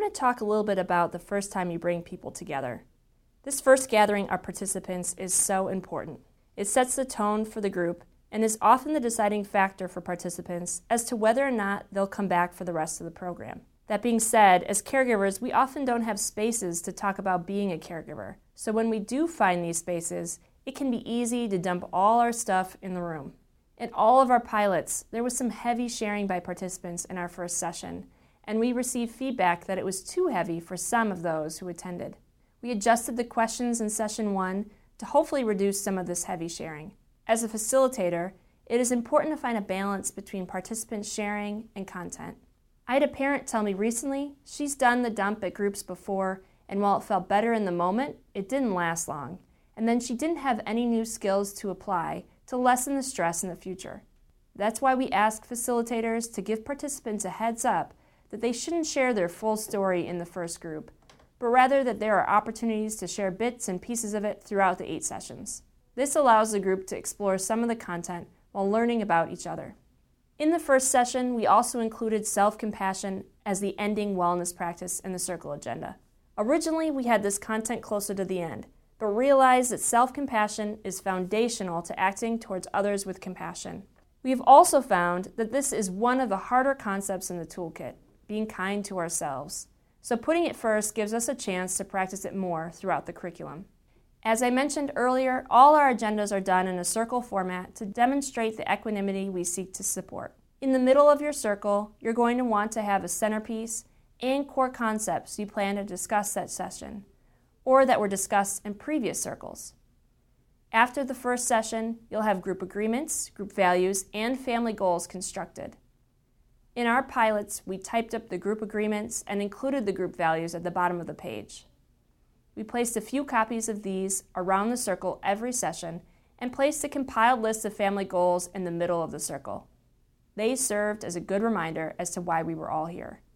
to talk a little bit about the first time you bring people together. This first gathering of participants is so important. It sets the tone for the group and is often the deciding factor for participants as to whether or not they'll come back for the rest of the program. That being said, as caregivers, we often don't have spaces to talk about being a caregiver. So when we do find these spaces, it can be easy to dump all our stuff in the room. In all of our pilots, there was some heavy sharing by participants in our first session, and we received feedback that it was too heavy for some of those who attended. We adjusted the questions in session 1 to hopefully reduce some of this heavy sharing. As a facilitator, it is important to find a balance between participants sharing and content. I had a parent tell me recently she's done the dump at groups before, and while it felt better in the moment, it didn't last long, and then she didn't have any new skills to apply to lessen the stress in the future. That's why we ask facilitators to give participants a heads up that they shouldn't share their full story in the first group, but rather that there are opportunities to share bits and pieces of it throughout the 8 sessions. This allows the group to explore some of the content while learning about each other. In the first session, we also included self-compassion as the ending wellness practice in the circle agenda. Originally, we had this content closer to the end, but realized that self-compassion is foundational to acting towards others with compassion. We have also found that this is one of the harder concepts in the toolkit, being kind to ourselves. So putting it first gives us a chance to practice it more throughout the curriculum. As I mentioned earlier, all our agendas are done in a circle format to demonstrate the equanimity we seek to support. In the middle of your circle, you're going to want to have a centerpiece and core concepts you plan to discuss that session, or that were discussed in previous circles. After the first session, you'll have group agreements, group values, and family goals constructed. In our pilots, we typed up the group agreements and included the group values at the bottom of the page. We placed a few copies of these around the circle every session and placed a compiled list of family goals in the middle of the circle. They served as a good reminder as to why we were all here.